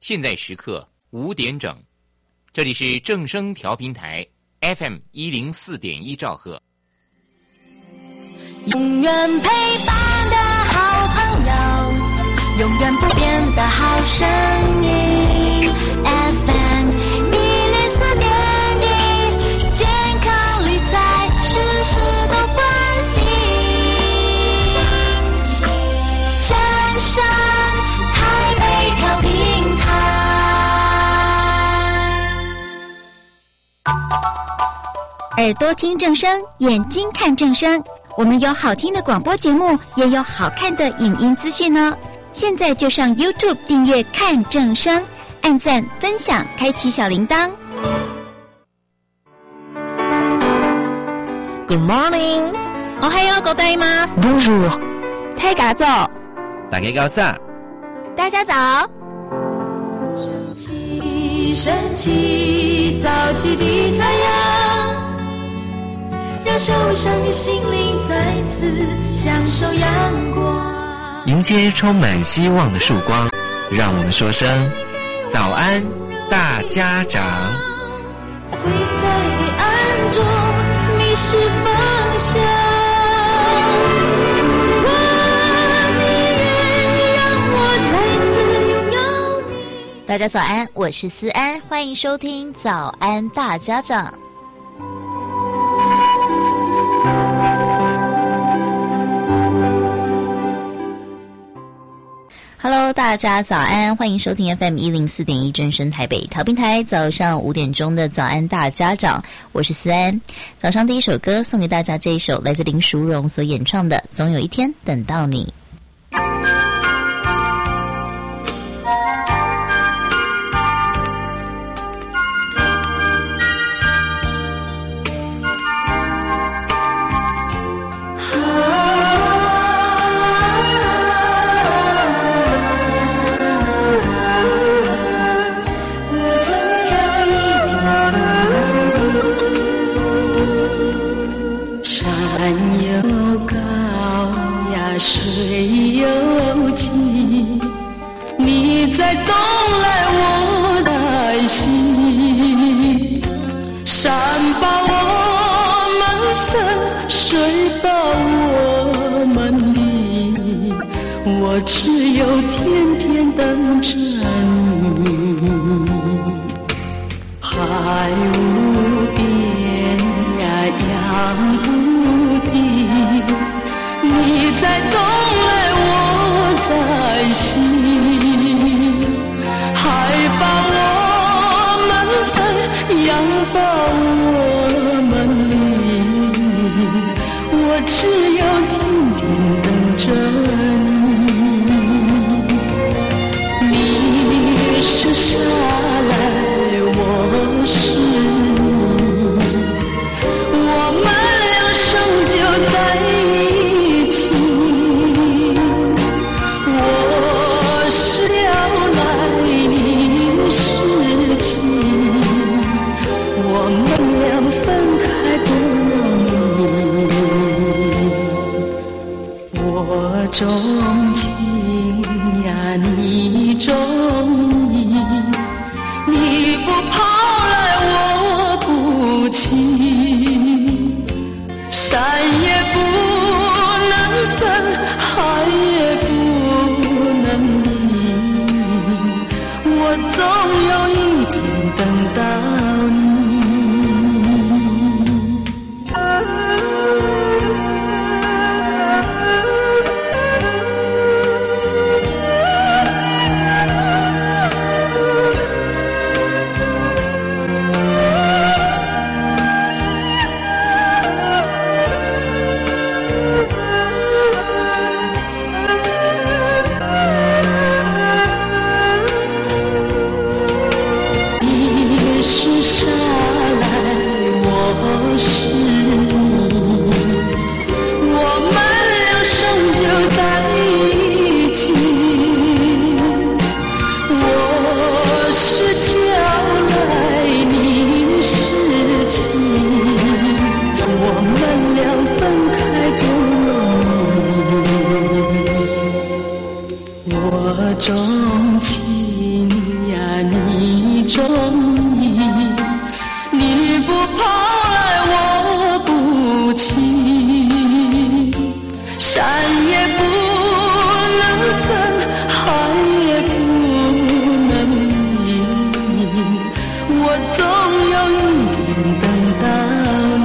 现在时刻5点整，这里是正声调频台 FM104.1兆赫。 永远陪伴的好朋友，永远不变的好声音 FM104.1，健康理财事事都关心，正声台北调频台。 耳朵听正声，眼睛看正声。我们有好听的广播节目，也有好看的影音资讯呢。现在就上 YouTube 订阅看正声，按赞分享，开启小铃铛。 Good morning， おはようございます。 Bonjour， 大家早， 大家早， 大家早。 升起，升起，早起的太阳，让受伤的心灵再次享受阳光， 迎接充满希望的曙光。让我们说声早安，大家长。 会在黑暗中迷失方向，如果你愿意让我再次拥有你。 大家早安，我是思安，欢迎收听早安大家长。Hello， 大家早安，欢迎收听 FM104.1正声台北调频台，早上5点钟的早安大家长，我是思安。早上第一首歌送给大家，这一首来自林淑荣所演唱的《总有一天等到你》。 我只有天天等着你，海无边呀，洋无底，你在东来我在西，海把我们分，洋把我们离，我只有天天等着你。是沙来，我是你，我们俩生就在一起。我是了来，你是情，我们俩分开不容易。我钟情呀，你钟你不跑来我不去，山也不能分，海也不能离，我总有一天等到你。你中意，你不跑来我不去，山也不能分，海也不能移，我总有一天等到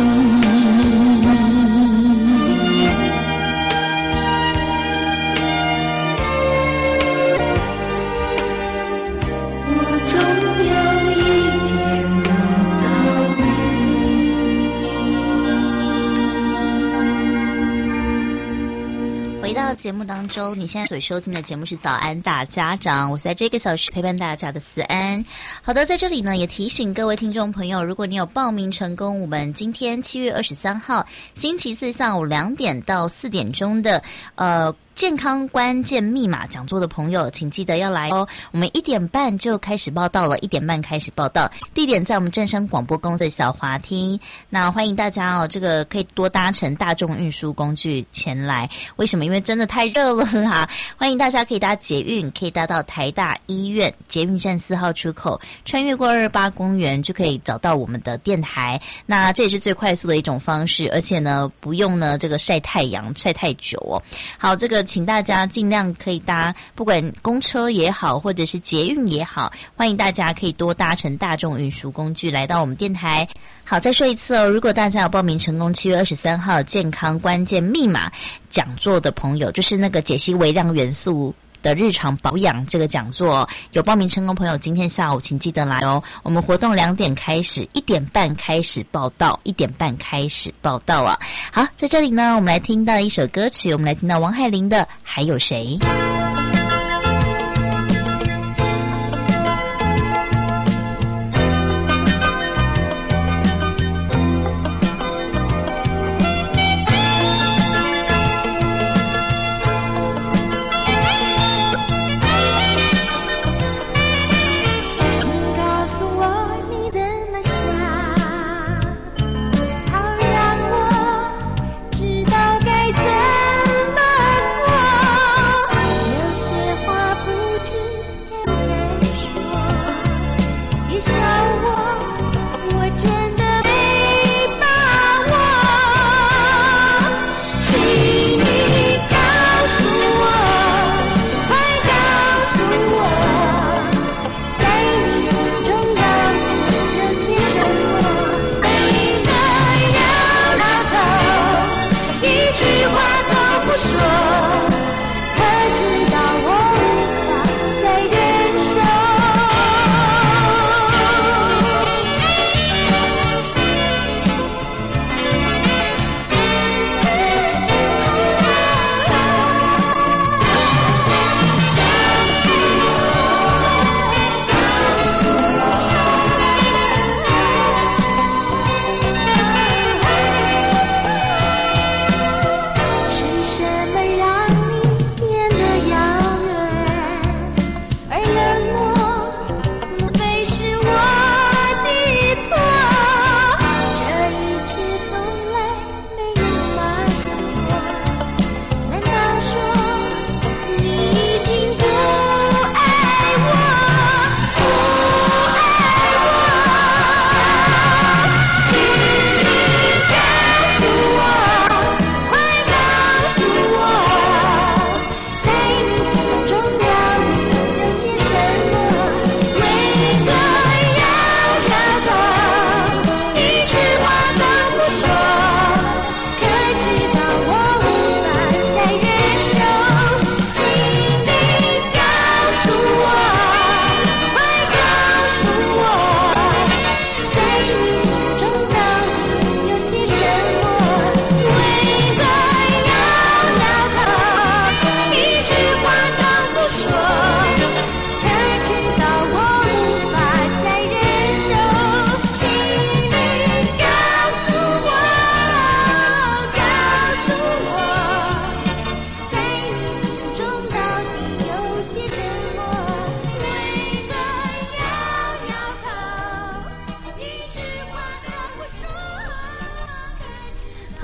节目当中，你现在所收听的节目是早安大家长，我是在这个小时陪伴大家的思安。好的，在这里呢也提醒各位听众朋友，如果你有报名成功，我们今天7月23号星期四下午2点到4点钟的健康关键密码讲座的朋友，请记得要来哦。我们1点半就开始报到了，1点半开始报到，地点在我们正声广播公司的小华厅。那欢迎大家哦，这个可以多搭乘大众运输工具前来。为什么？因为真的太热了啦！欢迎大家可以搭捷运，可以搭到台大医院捷运站4号出口，穿越过228公园就可以找到我们的电台。那这也是最快速的一种方式，而且呢，不用呢这个晒太阳晒太久哦。好，这个请大家尽量可以搭，不管公车也好，或者是捷运也好，欢迎大家可以多搭乘大众运输工具来到我们电台。好，再说一次哦，如果大家有报名成功7月23号健康关键密码讲座的朋友，就是那个解析微量元素的日常保养这个讲座，有报名成功朋友，今天下午请记得来哦。我们活动2点开始，1点半开始报到，1点半开始报到啊。好，在这里呢，我们来听到一首歌曲，我们来听到王海玲的《还有谁》。 知道该怎么做。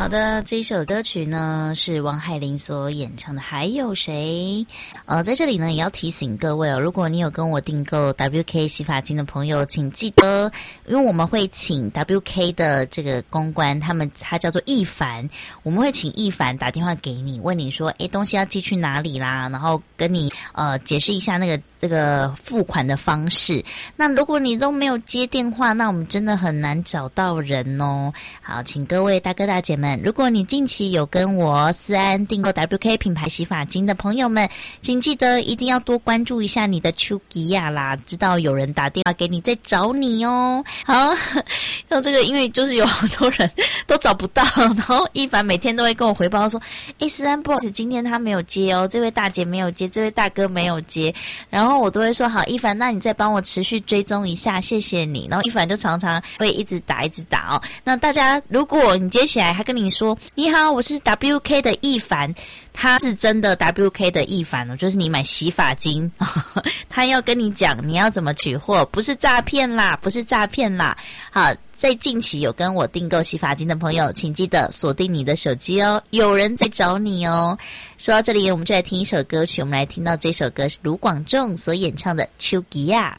好的，这一首歌曲呢是王海玲所演唱的《还有谁》。在这里呢也要提醒各位哦，如果你有跟我订购 WK 洗发精的朋友，请记得，因为我们会请 WK 的这个公关，他叫做易凡，我们会请易凡打电话给你，问你说，东西要寄去哪里啦，然后跟你解释一下这个付款的方式。那如果你都没有接电话，那我们真的很难找到人哦。好，请各位大哥大姐们，如果你近期有跟我思安订购 WK 品牌洗发精的朋友们，请记得一定要多关注一下你的丘吉亚啦，知道有人打电话给你在找你哦。好，那这个因为就是有好多人都找不到，然后一凡每天都会跟我回报说，思安不好意思，今天他没有接哦，这位大姐没有接，这位大哥没有接，然后我都会说好，一凡，那你再帮我持续追踪一下，谢谢你。然后一凡就常常会一直打哦。那大家如果你接起来，他跟你说你好，我是 WK 的一凡，他是真的 WK 的一凡哦，就是你买洗发精他要跟你讲你要怎么取货，不是诈骗啦，不是诈骗啦。好，在近期有跟我订购洗发精的朋友，请记得锁定你的手机哦，有人在找你哦。说到这里，我们就来听一首歌曲，我们来听到这首歌是卢广仲所演唱的《丘吉亚》。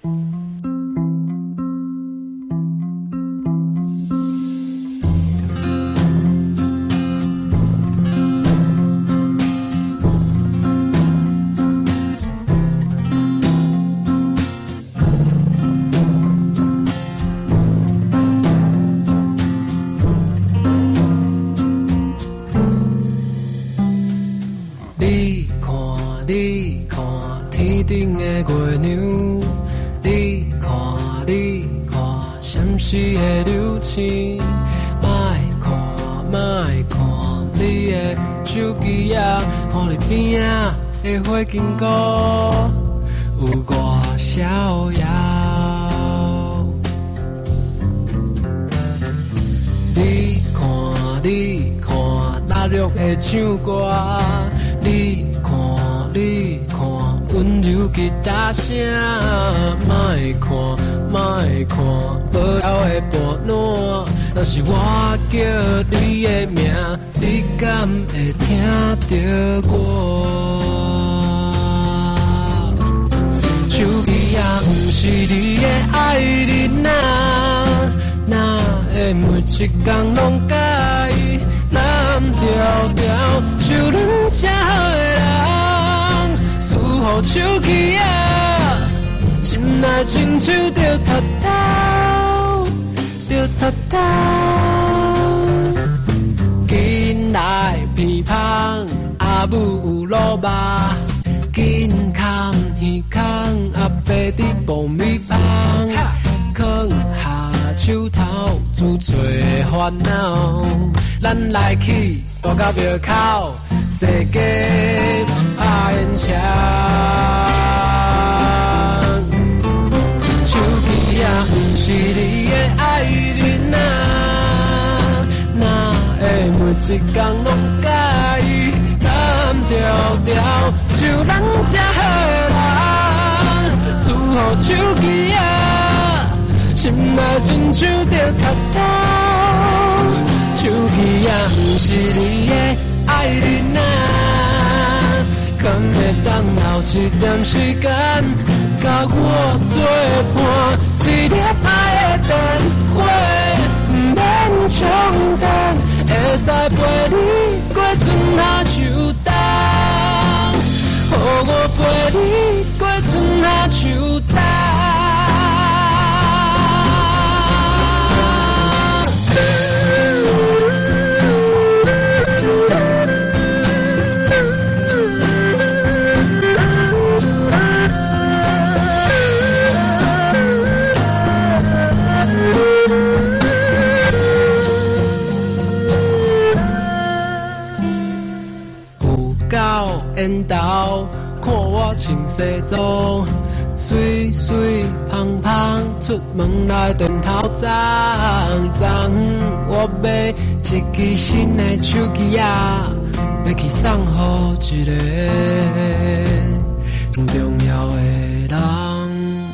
顶的月亮，你看，闪烁的流星，莫看你的手机啊，看你边啊的花经过有多逍遥。你看，拉绿的唱歌，你看。温柔吉他声，莫看无聊的伴侣。若是我叫你的名，你敢会听到我？手机啊，不是你的爱人啊，哪会每一天拢介意蓝调调，就咱这好的人。予手机啊，心内亲像着插头，紧来鼻芳，阿母有落肉，紧牵耳孔，阿伯伫爆米芳，放下手头，自找烦恼，咱来去大到庙口。世界拍烟枪，手机啊，不是你的爱人啊，哪会每一天拢介意蓝调调，就咱这好人，输予手机啊，心内亲像着插头，手机啊，不是你的爱人啊，敢会当留一点时间，甲我作伴，一粒爱的电话，不免冲动，会使陪你过春夏秋冬，予我陪你过春夏秋冬。缘投，看我穿西装，水水胖胖，出门来电头脏脏。我买一支新的手机啊，要去送予一个重要的人。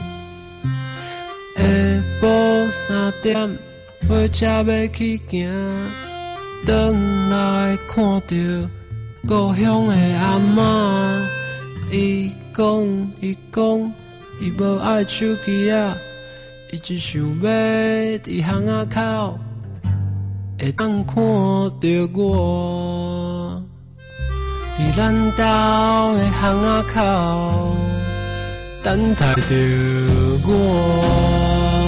下晡3点，火车要去行。 转来看到故乡的阿嬷，伊讲，伊无爱手机啊，伊只想要伫巷仔口会当看到我，伫咱家的巷仔口等待着我。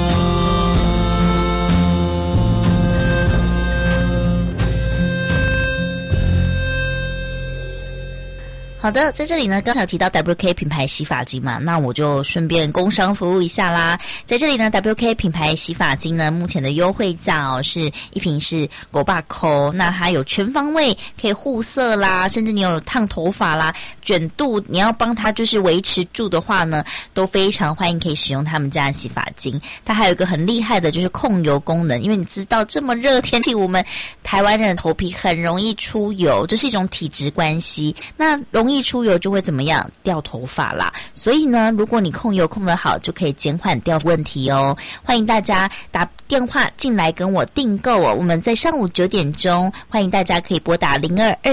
好的，在这里呢，刚才有提到 WK 品牌洗发精嘛，那我就顺便工商服务一下啦。在这里呢 ，WK 品牌洗发精呢，目前的优惠价是一瓶是500块，那它有全方位可以护色啦，甚至你有烫头发啦、卷度，你要帮它就是维持住的话呢，都非常欢迎可以使用他们家的洗发精。它还有一个很厉害的就是控油功能，因为你知道这么热天气，我们台湾人的头皮很容易出油，这是一种体质关系。那容易出油就会怎么样？掉头发啦。所以呢，如果你控油控得好，就可以减缓掉问题哦。欢迎大家打电话进来跟我订购哦。我们在上午9点钟，欢迎大家可以拨打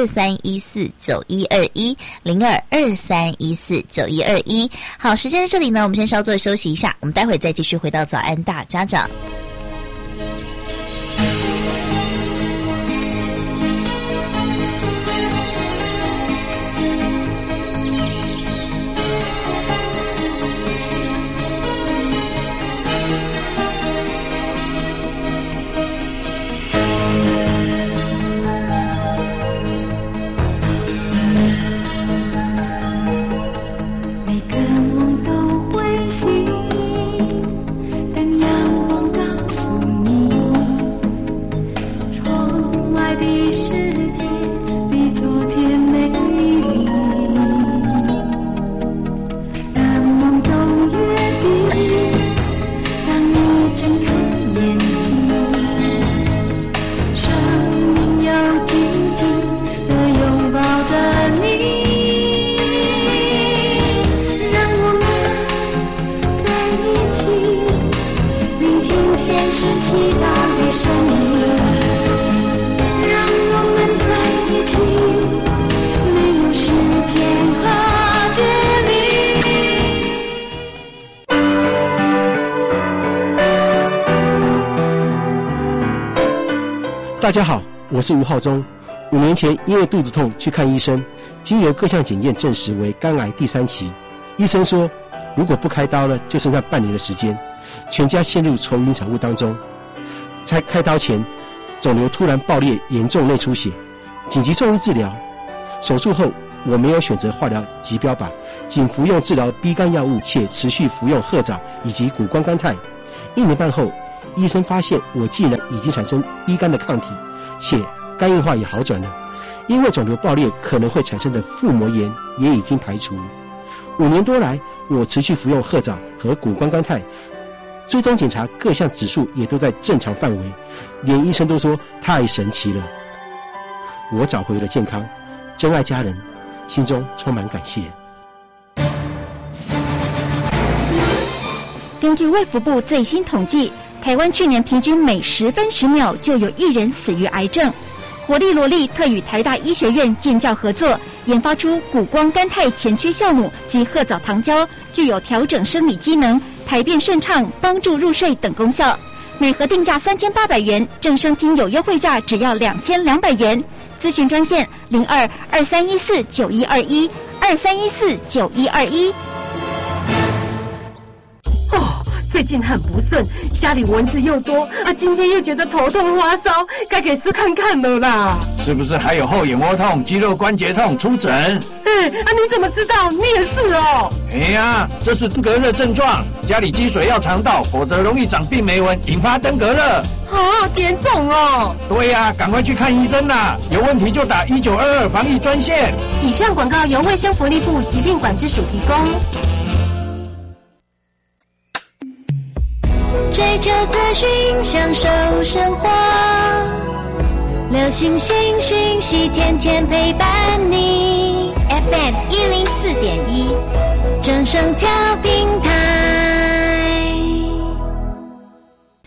0223149121，0223149121。好，时间在这里呢，我们先稍作休息一下，我们待会再继续回到早安大家长。 大家好，我是吴浩中。5年前因为肚子痛去看医生，经由各项检验证实为肝癌第3期。医生说，如果不开刀了，就剩下半年的时间，全家陷入愁云惨雾当中。在开刀前，肿瘤突然爆裂，严重内出血，紧急送医治疗。手术后，我没有选择化疗及标靶，仅服用治疗 B 肝药物，且持续服用褐藻以及谷胱甘肽。1年半后，医生发现我竟然已经产生 B 肝的抗体，且肝硬化也好转了。因为肿瘤爆裂可能会产生的腹膜炎也已经排除。5年多来，我持续服用褐藻和谷胱甘肽，追踪检查各项指数也都在正常范围，连医生都说太神奇了。我找回了健康，珍爱家人，心中充满感谢。 根据卫福部最新统计，台湾去年平均每10分10秒就有1人死于癌症。活力罗力特与台大医学院建教合作，研发出谷胱甘肽前驱酵母及褐藻糖胶，具有调整生理机能、排便顺畅、帮助入睡等功效。每盒定价3800元，正声听友优惠价只要2200元。咨询专线0223149121，23149121。 最近很不顺，家里蚊子又多啊，今天又觉得头痛发烧，该给试看看了啦。 是不是还有后眼窝痛、肌肉关节痛？出诊。 你怎么知道？你也是哦。 这是登革热症状，家里积水要肠道，否则容易长病媒蚊，引发登革热。 严重哦。 对赶快去看医生啦！有问题就打1922防疫专线。 以上广告由卫生福利部疾病管制署提供。 追求资讯，享受生活，流行新讯息，天天陪伴你。FM 104.1，正声调频台。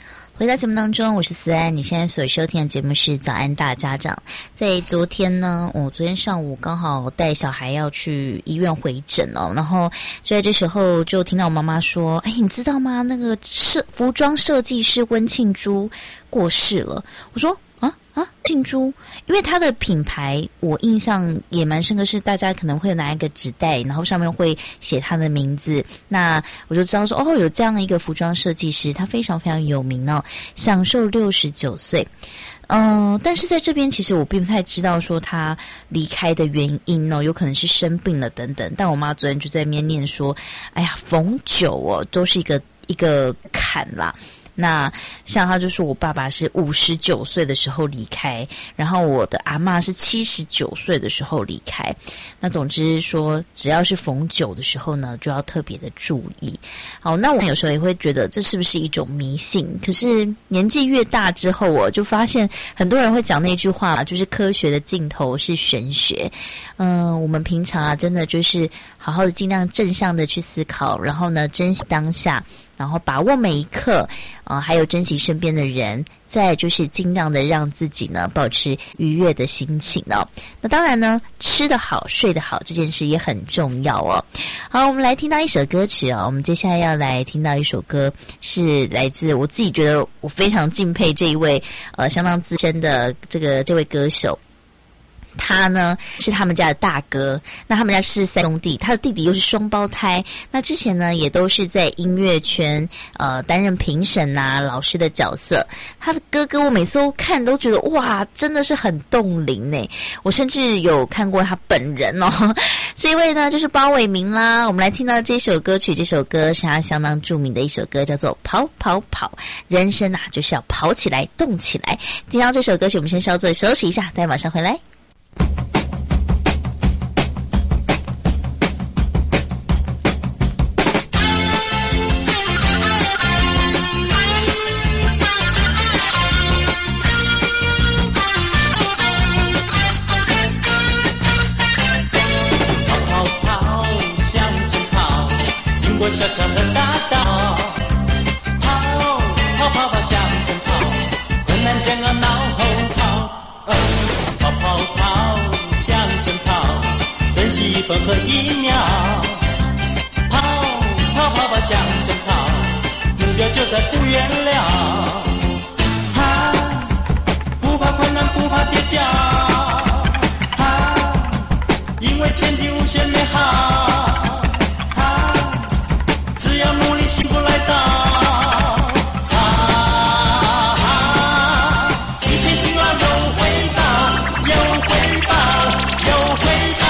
回到节目当中，我是思安。你现在所收听的节目是早安大家长。在昨天呢，我昨天上午刚好带小孩要去医院回诊哦，然后就在这时候就听到我妈妈说：“哎，你知道吗？那个服装设计师温庆珠过世了。”我说：“庆珠，因为它的品牌我印象也蛮深刻，是大家可能会拿一个纸袋，然后上面会写他的名字，那我就知道说有这样一个服装设计师，他非常非常有名哦，享受69岁。但是在这边其实我并不太知道说他离开的原因哦，有可能是生病了等等。但我妈昨天就在那边念说，哎呀，逢九哦都是一个坎啦。那像他就说我爸爸是59岁的时候离开，然后我的阿嬷是79岁的时候离开。那总之说只要是逢九的时候呢，就要特别的注意。好，那我有时候也会觉得这是不是一种迷信，可是年纪越大之后，我就发现很多人会讲那句话，就是科学的尽头是玄学。我们平常真的就是好好的尽量正向的去思考，然后呢珍惜当下，然后把握每一刻，还有珍惜身边的人，再就是尽量的让自己呢保持愉悦的心情哦。那当然呢，吃得好睡得好这件事也很重要哦。好，我们来听到一首歌曲哦。我们接下来要来听到一首歌，是来自我自己觉得我非常敬佩这一位相当资深的这位歌手。他呢是他们家的大哥，那他们家是3兄弟，他的弟弟又是双胞胎。那之前呢也都是在音乐圈担任评审啊老师的角色。他的哥哥我每次都看都觉得哇，真的是很冻龄呢。我甚至有看过他本人哦。这一位呢就是包伟明啦。我们来听到这首歌曲，这首歌是他相当著名的一首歌，叫做跑跑跑。人生啊就是要跑起来动起来。听到这首歌曲，我们先稍作休息一下，待会马上回来。 过小桥和大道，跑跑跑跑向前跑，困难煎熬脑后跑，跑跑跑向前跑，珍惜1分和1秒，跑跑跑跑向前跑，目标就在不远了，不怕困难不怕跌跤，因为前景无限美好，只要努力幸福来到，激情兴旺有回报，有回报，有回报。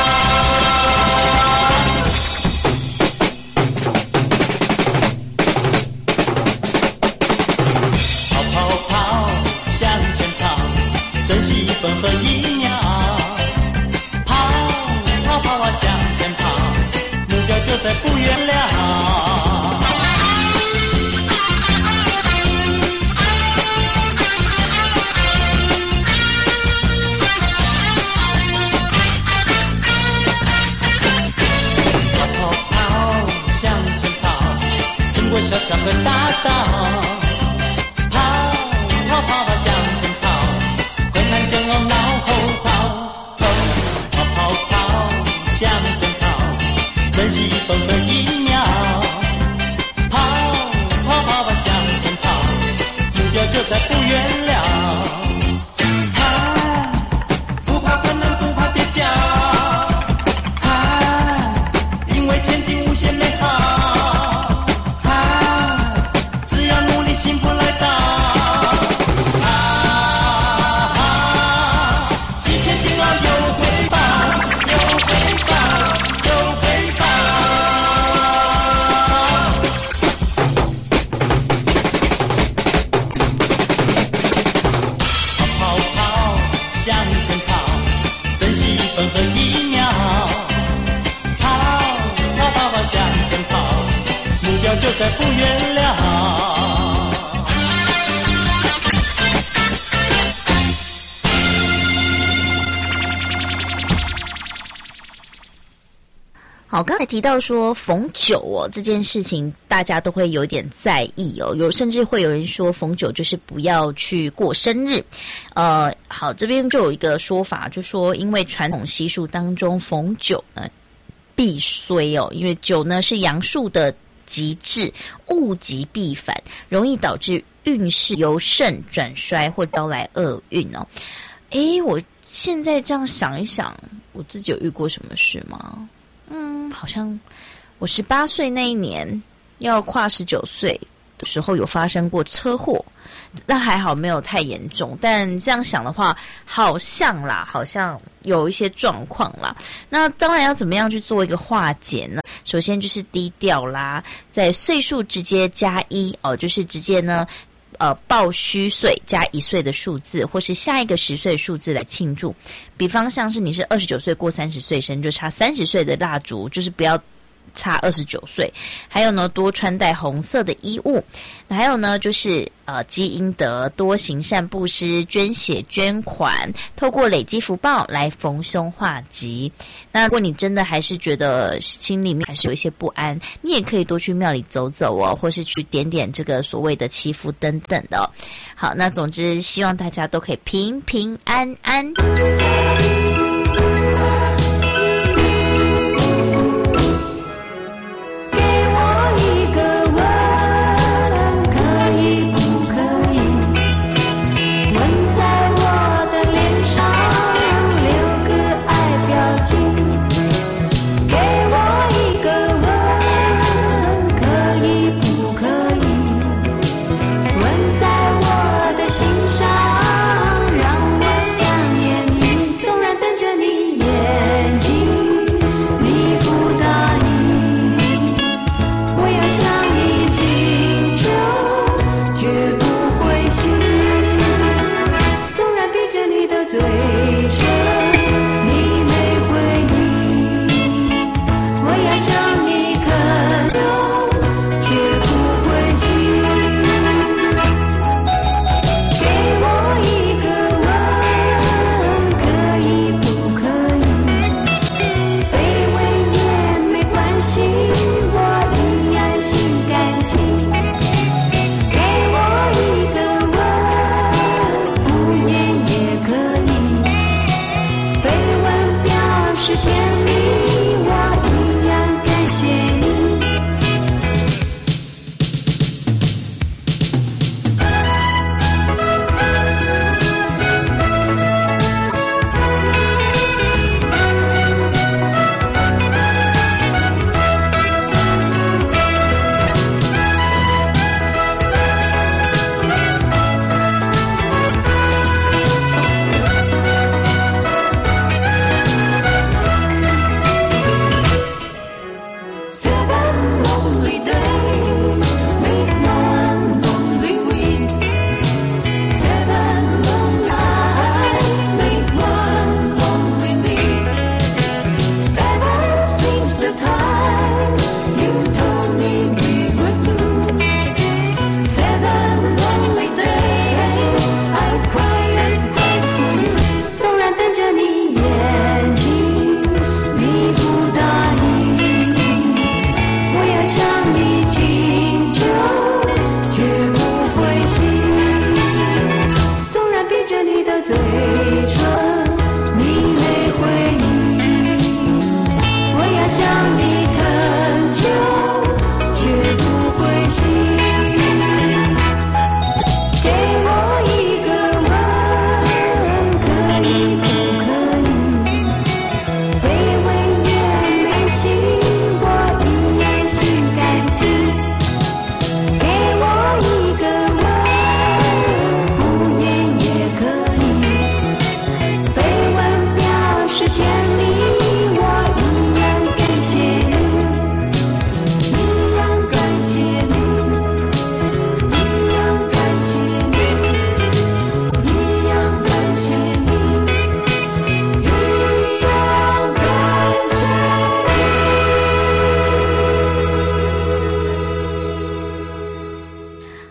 跑跑跑向前跑，珍惜1分和1秒，跑跑跑跑向前跑，目标就在不远了。小桥和大道，跑跑跑跑向前跑，困难煎熬脑后跑，跑跑跑向前跑，珍惜1分和1秒，跑跑跑跑向前跑，目标就在不远了，不怕困难不怕跌跤，因为前景无限美好，幸福来到，一切辛劳有回报，有回报，有回报。跑跑跑向前跑，珍惜1分和1秒，跑跑跑跑向前跑，目标就在不远了。 好，刚才提到说逢九哦这件事情，大家都会有点在意哦，甚至会有人说逢九就是不要去过生日。好，这边就有一个说法，就说因为传统习俗当中逢九呢必衰哦，因为九呢是阳数的极致，物极必反，容易导致运势由盛转衰或招来厄运哦。我现在这样想一想，我自己有遇过什么事吗？好像我18岁那一年要跨19岁的时候有发生过车祸，那还好没有太严重，但这样想的话好像有一些状况啦。那当然要怎么样去做一个化解呢？首先就是低调啦，在岁数直接加1哦，就是直接呢报虚岁加1岁的数字，或是下一个10岁的数字来庆祝。比方像是你是29岁过30岁生，就插30岁的蜡烛，就是不要差29岁。还有呢，多穿戴红色的衣物。还有呢，就是积阴德，多行善布施，捐血捐款，透过累积福报来逢凶化吉。那如果你真的还是觉得心里面还是有一些不安，你也可以多去庙里走走哦，或是去点点这个所谓的祈福等等的哦。好，那总之希望大家都可以平平安安。 心上，让我想念你，纵然等着你也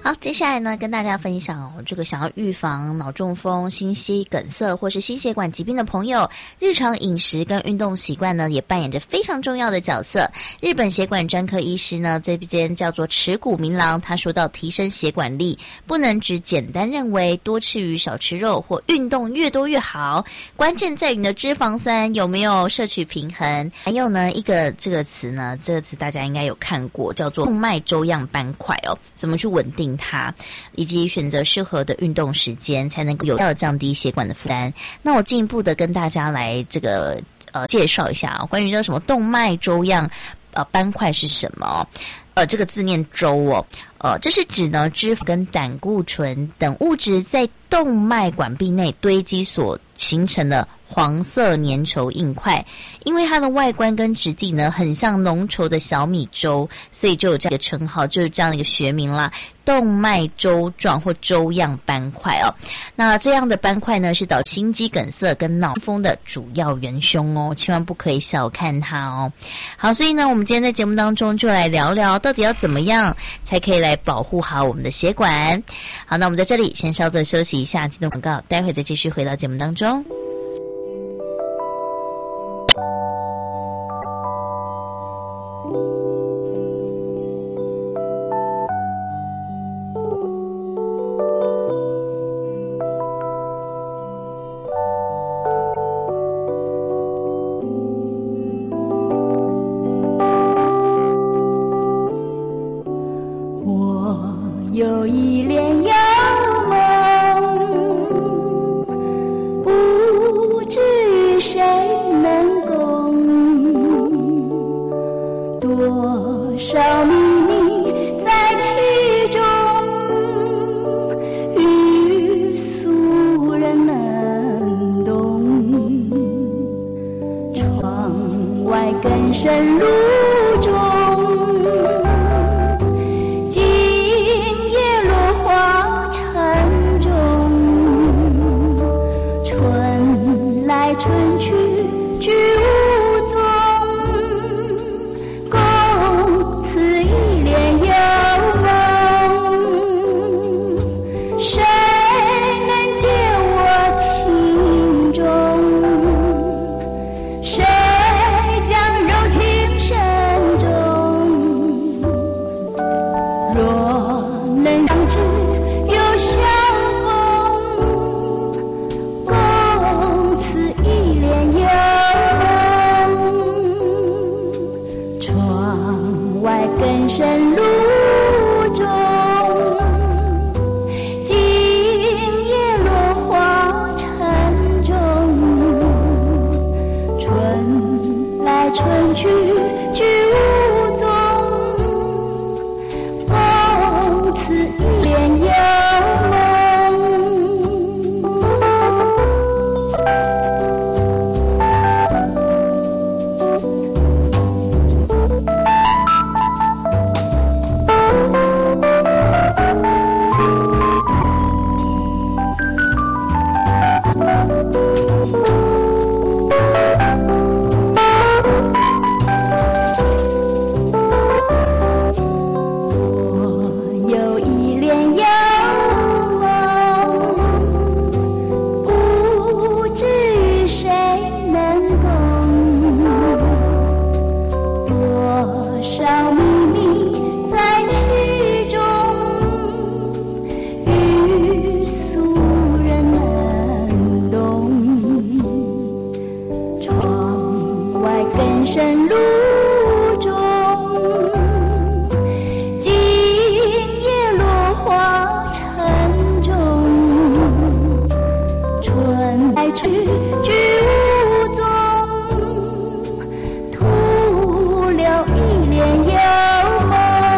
好，接下来呢，跟大家分享这个想要预防脑中风、心肌梗塞或是心血管疾病的朋友，日常饮食跟运动习惯呢，也扮演着非常重要的角色。日本血管专科医师呢，这边叫做池谷明郎，他说到，提升血管力不能只简单认为多吃鱼少吃肉或运动越多越好，关键在于你的脂肪酸有没有摄取平衡。还有呢，这个词大家应该有看过，叫做动脉粥样斑块哦，怎么去稳定它，以及选择适合的运动时间，才能够有效地降低血管的负担。那我进一步的跟大家来介绍一下关于这什么动脉粥样斑块是什么。这个字念粥哦，这是指呢脂肪跟胆固醇等物质在动脉管壁内堆积所形成的黄色粘稠硬块，因为它的外观跟质地呢很像浓稠的小米粥，所以就有这样一个称号，就是这样的一个学名啦，动脉粥状或粥样斑块哦。那这样的斑块呢是导致心肌梗塞跟脑中风的主要元凶哦，千万不可以小看它哦。好，所以呢我们今天在节目当中就来聊聊到底要怎么样才可以来保护好我们的血管。好，那我们在这里先稍作休息一下，进入广告，待会再继续回到节目当中。 有一帘幽梦，不知谁能共，多少秘密在其中，欲俗人能懂。窗外更深入中，春去居无踪，共此一帘幽梦。谁能解我情衷？谁将柔情深重？若能相知又相逢，一帘幽梦，窗外更深路中，今夜落花沉重，春来春去居无踪，共此一帘幽梦。深路中，今夜落花沉重，春来去居无踪，徒留一帘幽梦。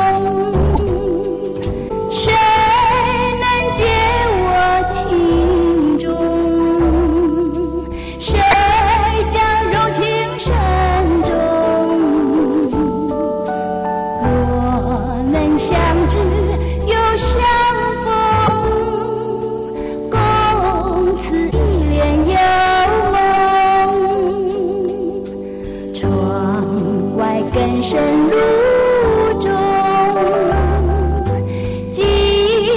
谁能解我情衷？谁将柔情深相知又相逢，共此一帘幽梦。窗外更深路中，今夜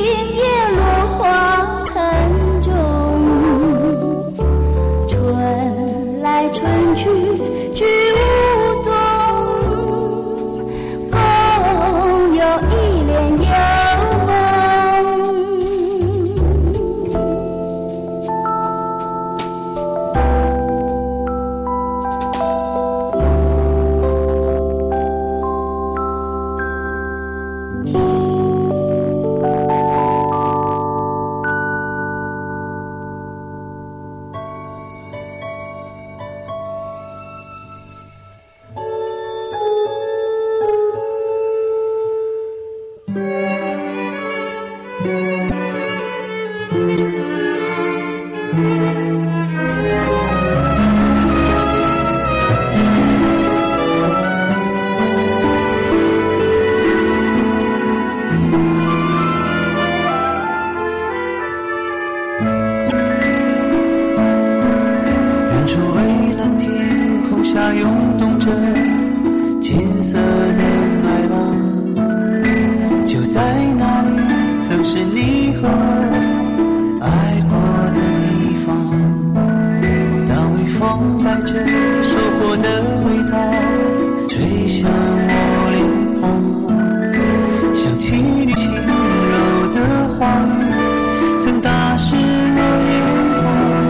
在哪里曾是你和我爱过的地方。当微风带着收获的味道吹向我脸庞，想起你轻柔的话语曾打湿我眼眶。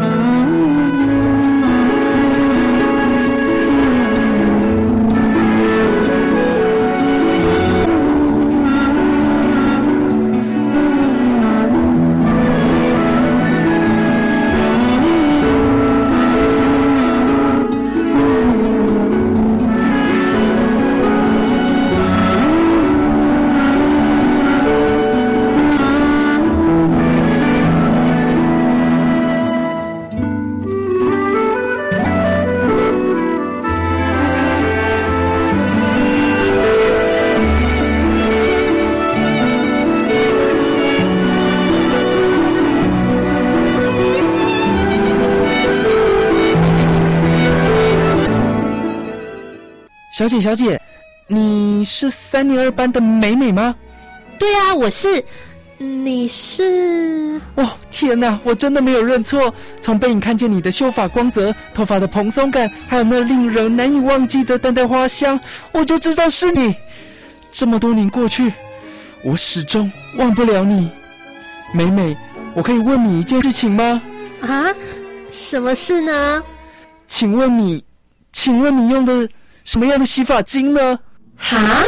小姐，你是3年2班的美美吗？ 对啊，我是。你是？ 哦，天哪，我真的没有认错。从背影看见你的秀发光泽、头发的蓬松感，还有那令人难以忘记的淡淡花香，我就知道是你。这么多年过去，我始终忘不了你。美美，我可以问你一件事情吗？ 啊？什么事呢？ 请问你用的什么样的洗发精呢？ 哈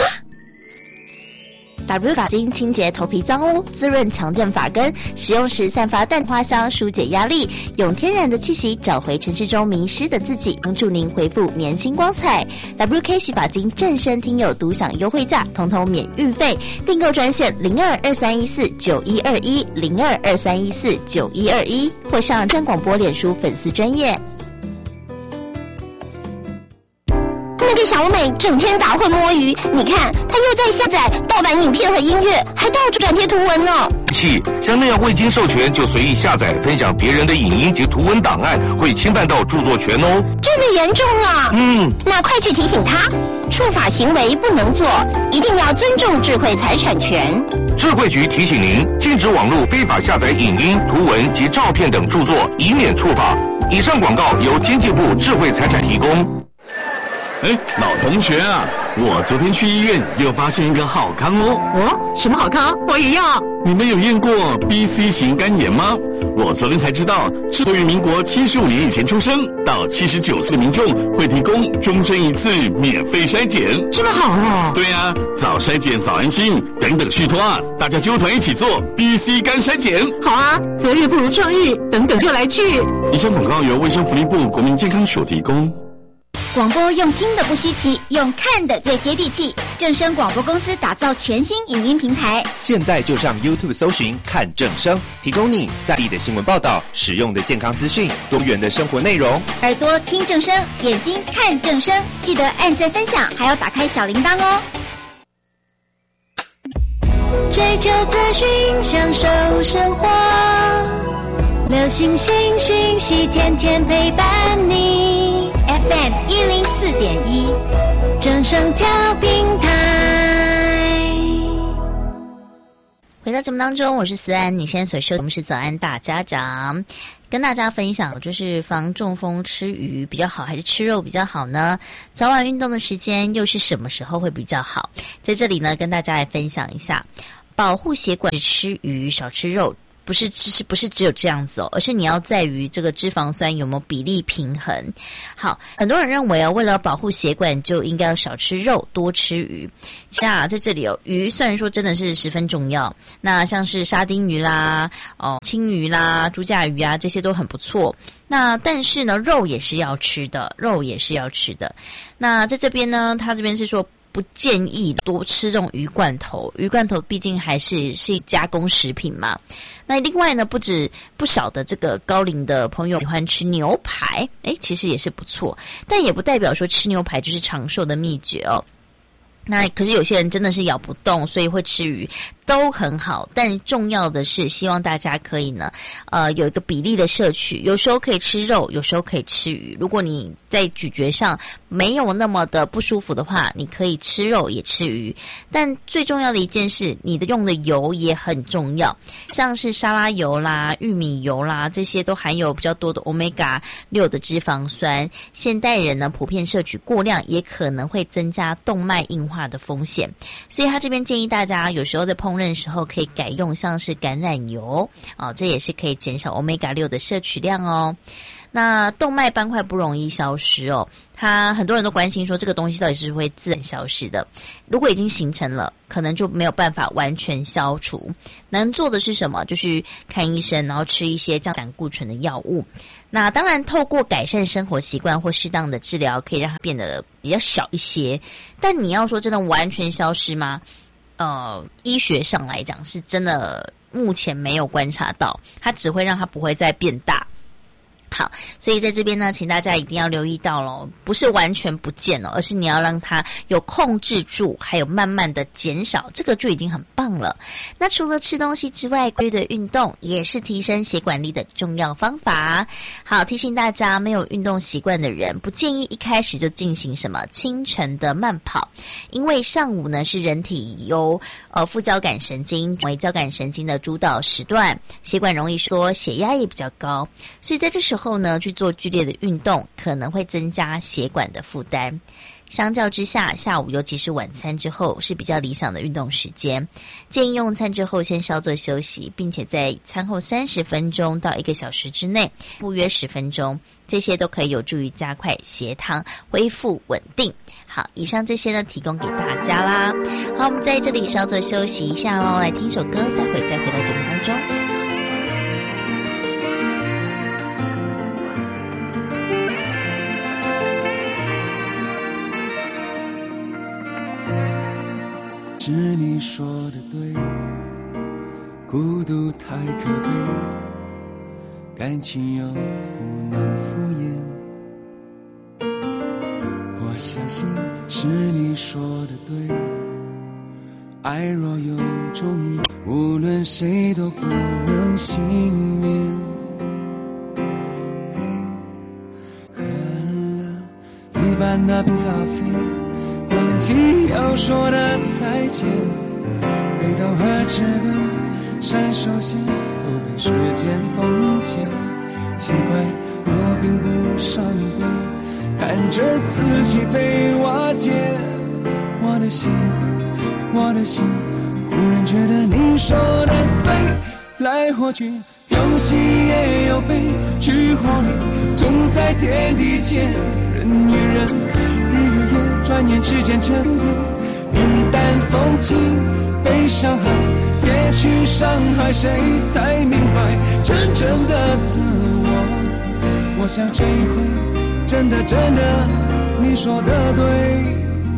？W 发精清洁头皮脏污，滋润强健发根，使用时散发淡花香，疏解压力，用天然的气息找回城市中迷失的自己，帮助您恢复年轻光彩。WK 洗发精正身听友独享优惠价，统统免运费，订购专线0223149121 0223149121，或上正广播脸书粉丝专页。 那个小美整天打混摸鱼，你看她又在下载盗版影片和音乐，还到处转贴图文呢。 像那样未经授权就随意下载分享别人的影音及图文档案，会侵犯到著作权哦。 这么严重啊？那快去提醒她，触法行为不能做，一定要尊重智慧财产权。 智慧局提醒您，禁止网络非法下载影音、图文及照片等著作，以免触法。以上广告由经济部智慧财产提供。 老同学啊，我昨天去医院又发现一个好康哦。 什么好康？我也要。 你们有验过 BC 型肝炎吗？我昨天才知道，是对于民国75年以前出生到79岁的民众，会提供终身一次免费筛检。 这么好哦？ 对啊，早筛检早安心，等等续托啊，大家纠团一起做 BC 肝筛检。 好啊，择日不如撞日，等等就来去。 以上广告由卫生福利部国民健康署提供。 广播用听的不稀奇，用看的最接地气。正声广播公司打造全新影音平台， 现在就上 YouTube 搜寻看正声，提供你在地的新闻报道、实用的健康资讯、多元的生活内容。 耳朵听正声，眼睛看正声，记得按赞分享，还要打开小铃铛哦。 追求资讯，享受生活，流行新讯息，天天陪伴你。FM 104.1，正声调频台。 回到节目当中，我是思安。你现在所收的节目是早安大家长，跟大家分享就是防中风吃鱼比较好还是吃肉比较好呢？早晚运动的时间又是什么时候会比较好？在这里呢，跟大家来分享一下，保护血管，吃鱼少吃肉。不是只有这样子哦，而是你要在于这个脂肪酸有没有比例平衡。好，很多人认为为了保护血管就应该要少吃肉，多吃鱼。其实在这里鱼虽然说真的是十分重要，那像是沙丁鱼啦、青鱼啦、猪架鱼啊，这些都很不错。那但是呢，肉也是要吃的。那在这边呢，他这边是说，不建议多吃这种鱼罐头，鱼罐头毕竟还是加工食品嘛。那另外呢，不少的这个高龄的朋友喜欢吃牛排，其实也是不错，但也不代表说吃牛排就是长寿的秘诀哦。那可是有些人真的是咬不动，所以会吃鱼。 都很好，但重要的是希望大家可以呢有一个比例的摄取，有时候可以吃肉，有时候可以吃鱼。如果你在咀嚼上没有那么的不舒服的话，你可以吃肉也吃鱼。但最重要的一件事，你的用的油也很重要，像是沙拉油啦、玉米油啦，这些都含有比较多的 Omega 6的脂肪酸。现代人呢普遍摄取过量，也可能会增加动脉硬化的风险。所以他这边建议大家有时候在烹饪时候可以改用像是橄榄油这也是可以减少 Omega 6的摄取量哦。那动脉斑块不容易消失哦，很多人都关心说这个东西到底是不是会自然消失的。如果已经形成了，可能就没有办法完全消除。能做的是什么？就是看医生，然后吃一些降胆固醇的药物。那当然透过改善生活习惯或适当的治疗，可以让它变得比较小一些。但你要说真的完全消失吗？医学上来讲是真的目前没有观察到，它只会让它不会再变大。好，所以在这边呢，请大家一定要留意到咯，不是完全不见而是你要让它有控制住，还有慢慢的减少，这个就已经很棒了。那除了吃东西之外，规律的运动也是提升血管力的重要方法。好，提醒大家，没有运动习惯的人，不建议一开始就进行什么清晨的慢跑，因为上午呢是人体由副交感神经为交感神经的主导时段，血管容易缩，血压也比较高，所以在这时候呢去做剧烈的运动可能会增加血管的负担。相较之下，下午尤其是晚餐之后是比较理想的运动时间，建议用餐之后先稍作休息，并且在餐后30分钟到1个小时之内不约10分钟，这些都可以有助于加快血糖恢复稳定。好，以上这些呢提供给大家啦。好，我们在这里稍作休息一下咯，来听首歌，待会再回到节目当中。 是你说的对，孤独太可悲，感情又不能敷衍。我相信是你说的对，爱若有种雨，无论谁都不能幸免。一般那杯咖啡，忘记要说的再见，回头和值得闪烁线都被时间冻结。奇怪，我并不伤悲，看着自己被瓦解。我的心，忽然觉得你说的对，来或去，有喜也有悲，去或离，总在天地间，人与人，日与夜，转眼之间沉淀，云淡风轻，被伤害，别去伤害谁，才明白真正的自我。我想这一回，真的，你说的对，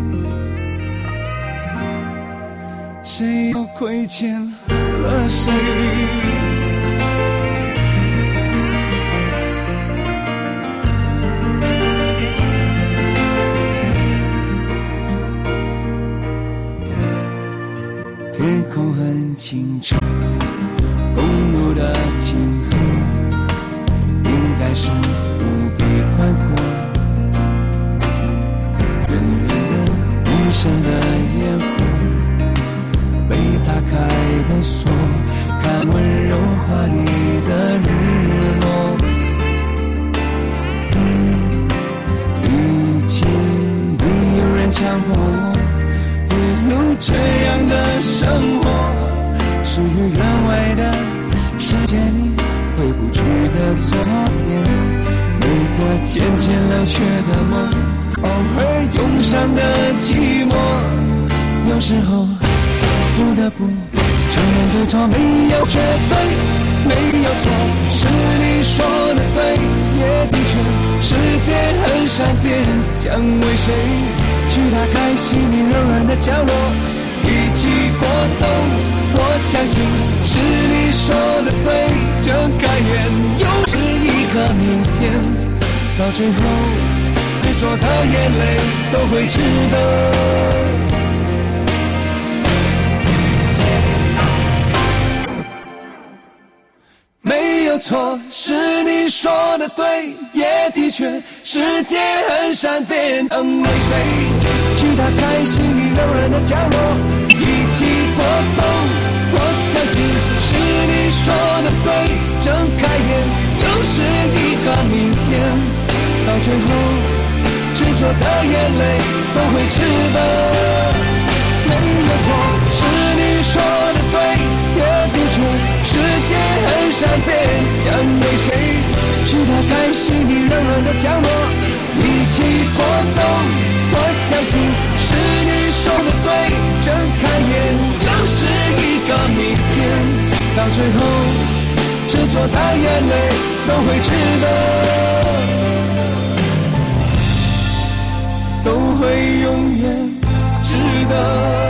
谁又亏欠了谁？天空很清澈，公路的尽头应该是无比宽阔。远远的无声的烟火，被打开的锁，看温柔华丽的日落。已经没有人强迫我一路这样的生活，属于员外的世界里回不去的昨天，每个渐渐冷却的梦，偶尔涌上的寂寞，有时候不得不承认对错没有绝对，没有错，是你说的对，也的确世界很善变，将为谁去打开心里柔软的角落，一起过冬。我相信是你说的对，睁开眼又是一个明天，到最后执着的眼泪都会值得。 有错，是你说的对，也的确世界很善变。为谁去打开心里柔软的角落，一起过冬。我相信是你说的对，睁开眼就是一个明天，到最后执着的眼泪都会值得。没有错，是你说的对，也的确世界很善变。将为谁去打开心底柔软的角落，一起过冬。我相信是你说的对，睁开眼就是一个明天，到最后执着的眼泪都会值得，都会永远值得。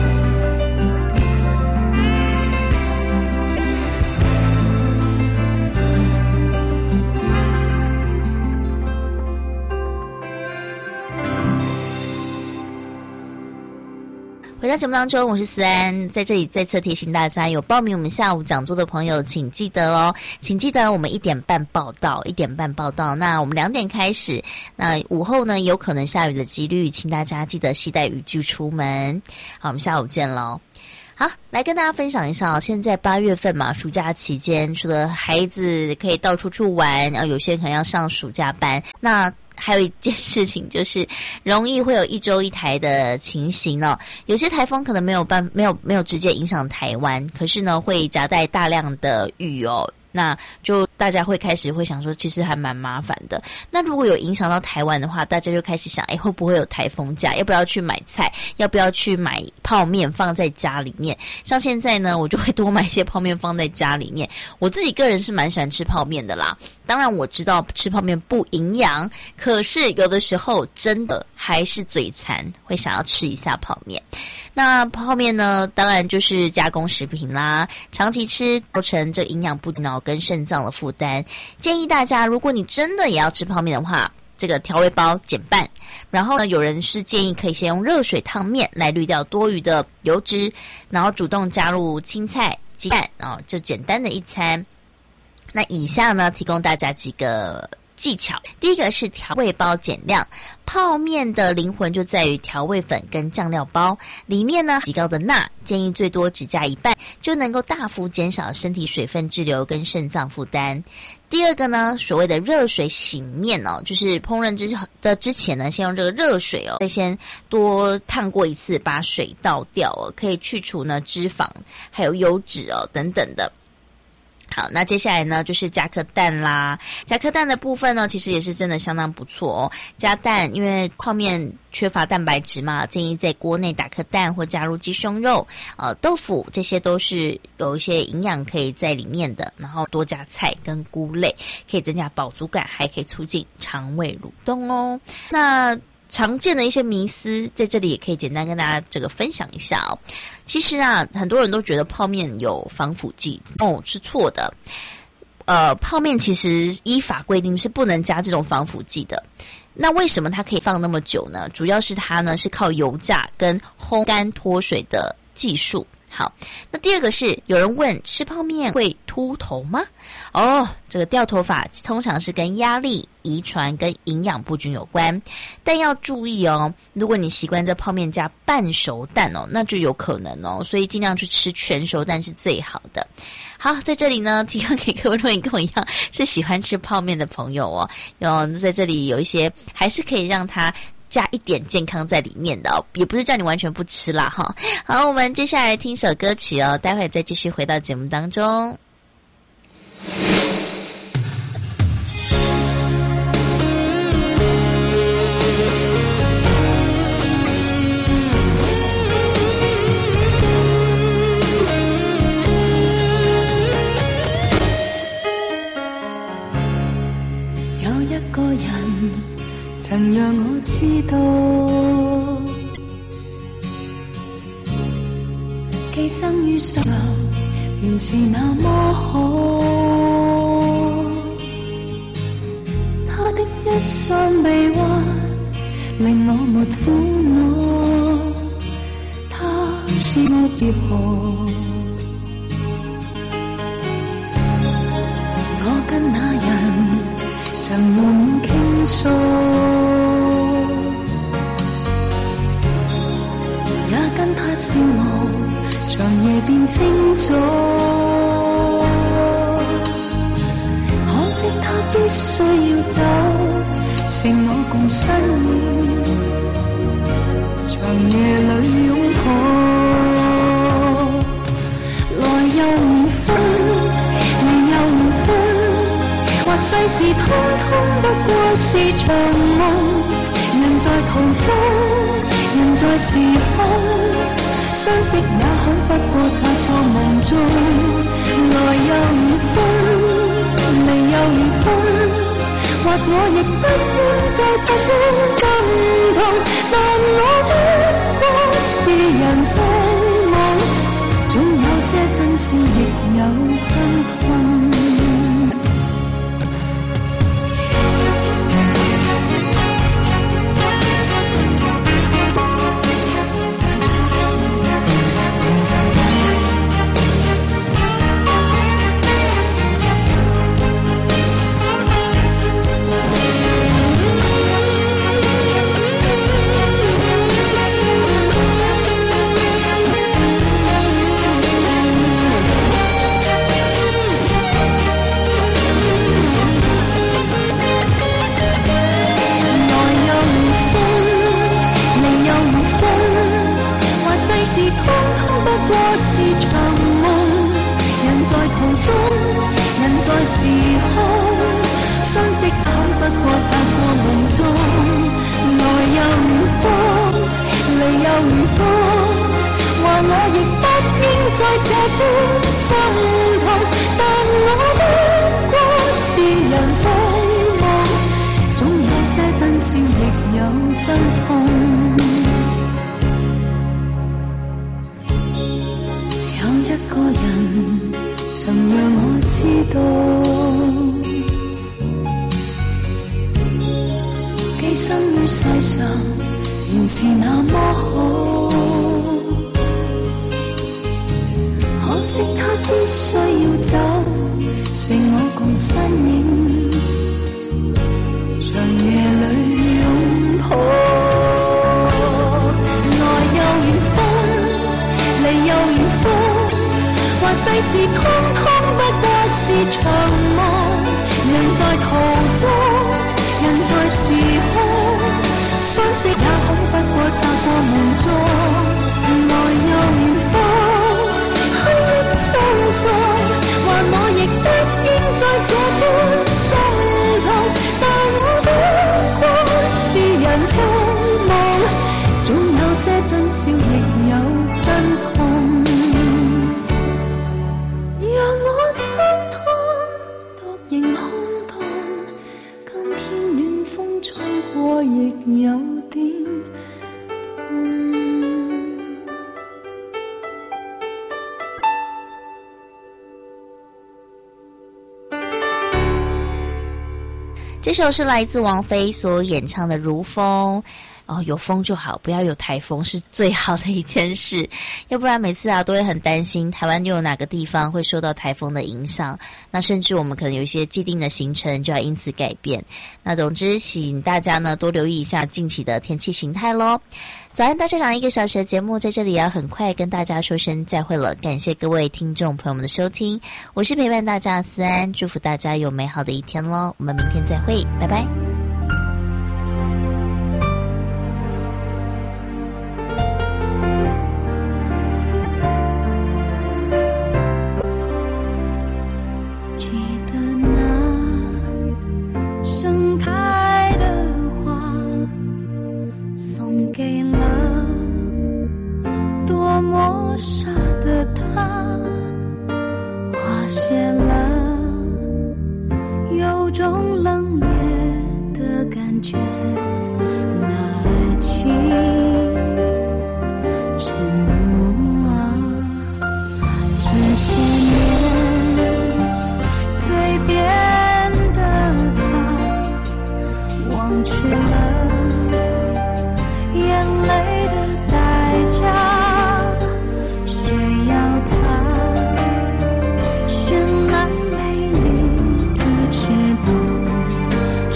回到节目当中，我是思安，在这里再次提醒大家，有报名我们下午讲座的朋友，请记得哦，请记得我们1点半报到，1点半报到。那我们2点开始，那午后呢有可能下雨的几率，请大家记得携带雨具出门。好，我们下午见喽。好，来跟大家分享一下哦。现在8月份嘛，暑假期间，除了孩子可以到处去玩，然后有些人可能要上暑假班，那还有一件事情就是容易会有1周1台的情形哦。有些台风可能没有直接影响台湾，可是呢会夹带大量的雨哦。那就大家会开始会想说，其实还蛮麻烦的。那如果有影响到台湾的话，大家就开始想，会不会有台风假？要不要去买菜？要不要去买泡面放在家里面？像现在呢，我就会多买一些泡面放在家里面。我自己个人是蛮喜欢吃泡面的啦。当然我知道吃泡面不营养，可是有的时候真的还是嘴馋，会想要吃一下泡面。那泡面呢，当然就是加工食品啦，长期吃造成这营养不足跟肾脏的负担。建议大家，如果你真的也要吃泡面的话，这个调味包减半。然后呢，有人是建议可以先用热水烫面来滤掉多余的油脂，然后主动加入青菜、鸡蛋，就简单的一餐。那以下呢，提供大家几个技巧。第一个是调味包减量。泡面的灵魂就在于调味粉跟酱料包，里面呢极高的钠，建议最多只加1半，就能够大幅减少身体水分滞留跟肾脏负担。第二个呢，所谓的热水醒面哦，就是烹饪之前呢，先用这个热水哦，再先多烫过一次，把水倒掉哦，可以去除呢脂肪还有油脂哦等等的。好，那接下来呢就是加颗蛋啦。加颗蛋的部分呢，其实也是真的相当不错哦。加蛋，因为泡面缺乏蛋白质嘛，建议在锅内打颗蛋或加入鸡胸肉、豆腐，这些都是有一些营养可以在里面的。然后多加菜跟菇类，可以增加饱足感，还可以促进肠胃蠕动哦。那常见的一些迷思在这里也可以简单跟大家这个分享一下哦。其实啊，很多人都觉得泡面有防腐剂哦，是错的。泡面其实依法规定是不能加这种防腐剂的。那为什么它可以放那么久呢？主要是它呢是靠油炸跟烘干脱水的技术。好，那第二个是有人问，吃泡面会秃头吗？这个掉头发通常是跟压力、遗传跟营养不均有关，但要注意哦，如果你习惯在泡面加半熟蛋哦，那就有可能哦，所以尽量去吃全熟蛋是最好的。好，在这里呢，提供给各位，如果你跟我一样是喜欢吃泡面的朋友哦，在这里有一些还是可以让它加一点健康在里面的哦，也不是叫你完全不吃啦哈。好，我们接下来听首歌曲哦，待会再继续回到节目当中。 有一個人曾讓我知道，寄生於世上原是那麼好。他的一雙臂彎令我沒苦惱，他是我自豪。 曾滿傾訴，也跟他消磨，長夜變清早。可惜他必須要走，剩我共身影，長夜裏擁抱。來又如風，離又如風，或世事通通不過是場夢。人在途中，人在時空，相識也許不過擦過夢中。來又如風，離又如風，或我亦不願再集歡感動，但我不過是人非夢，總有些真笑亦有真痛。時空相識也許不過擦過夢中，來又如風，離又如風，話我亦不應再這般心痛，但我不過是人非夢，總有些真笑亦有真痛。有一個人曾讓我知道，寄生於世上原是那麼好，可惜他必須要走，剩我共身影，長夜裏擁抱。來又如風，離又如風，話世事通通不過是場夢，人在途中，人在時空，相識也許不過擦過夢中，來又如風，去憶匆匆，話我亦不應再這般心痛，但我不過是人非夢，總有些真笑亦有真痛。亦有點这首是来自王菲所演唱的《如风》。哦，有风就好，不要有台风是最好的一件事，要不然每次都会很担心台湾又有哪个地方会受到台风的影响，那甚至我们可能有一些既定的行程就要因此改变。那总之请大家呢多留意一下近期的天气形态咯。早安大家长1个小时的节目在这里要很快跟大家说声再会了，感谢各位听众朋友们的收听，我是陪伴大家的思安，祝福大家有美好的一天咯，我们明天再会，拜拜。 给了多么傻的他，花谢了，有种冷冽的感觉。那爱情沉默啊，这些年蜕变的他，忘却了眼泪的代价，谁要它绚烂美丽的翅膀？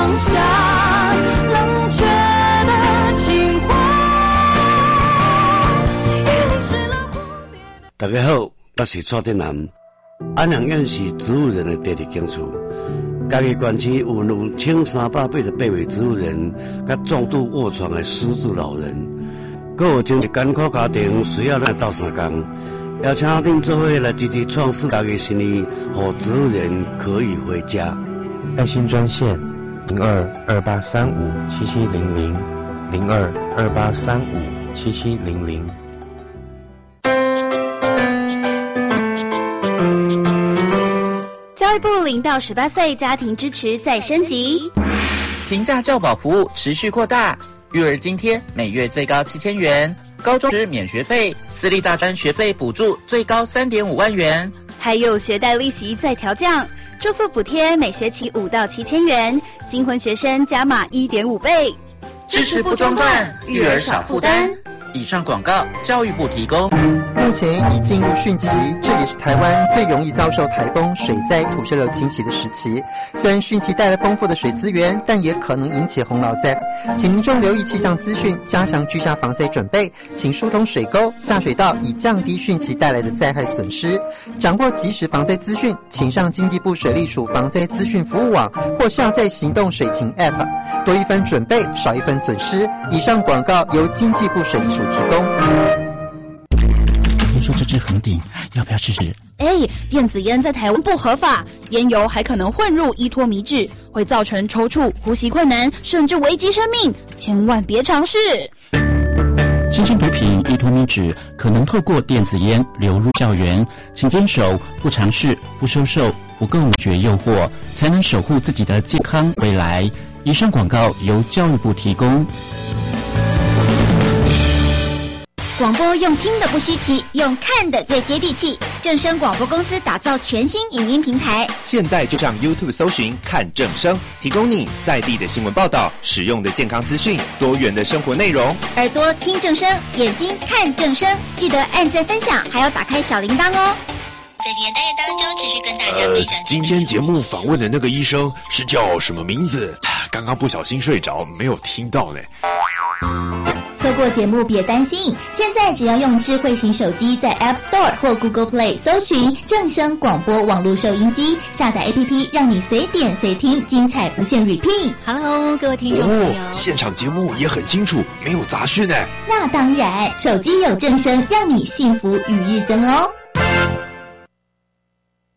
放下冷却的情话。 大家好，我是蔡定南。安阳院是植物人的第二间厝，家己县区有1388位植物人，甲重度卧床的失智老人，还有真艰苦家庭需要咱斗相共，邀请恁做伙来积极创世家己心意，让植物人可以回家。 爱心专线0228357700，0228357700。 教育部0到18岁家庭支持再升级， 平价教保服务持续扩大，育儿津贴每月最高7000元，高中时免学费，私立大专学费补助最高3.5万元， 还有学贷利息再调降，住宿补贴每学期5到7000元，新婚学生加码1.5倍， 支持不中断，育儿少负担。以上广告，教育部提供。 目前已进入汛期，这也是台湾最容易遭受台风、水灾、土石流侵袭的时期。虽然汛期带来丰富的水资源，但也可能引起洪涝灾。请民众留意气象资讯，加强居家防灾准备，请疏通水沟、下水道，以降低汛期带来的灾害损失。掌握即时防灾资讯，请上经济部水利署防灾资讯服务网，或下载行动水情 App， 多一分准备，少一分损失。以上广告由经济部水利署提供。 听说这支横顶，要不要试试？ 电子烟在台湾不合法，烟油还可能混入依托醚质，会造成抽搐、呼吸困难，甚至危及生命，千万别尝试。 新兴毒品依托醚质可能透过电子烟流入校园，请坚守不尝试、不收受、不购绝诱惑，才能守护自己的健康未来。以上广告由教育部提供。 广播用听的不稀奇，用看的最接地气。正声广播公司打造全新影音平台， 现在就上 YouTube 搜寻看正声，提供你在地的新闻报道、实用的健康资讯、多元的生活内容。 耳朵听正声，眼睛看正声，记得按赞分享，还要打开小铃铛哦。 在今天单元当中，持续跟大家分享。 今天节目访问的那个医生是叫什么名字？刚刚不小心睡着，没有听到呢。 错过节目别担心，现在只要用智慧型手机在 App Store 或 Google Play 搜寻正声广播网络收音机，下载 APP， 让你随点随听，精彩无限 repeat。 Hello， 各位听众朋友， 现场节目也很清楚，没有杂讯呢。 那当然，手机有正声，让你幸福与日增哦。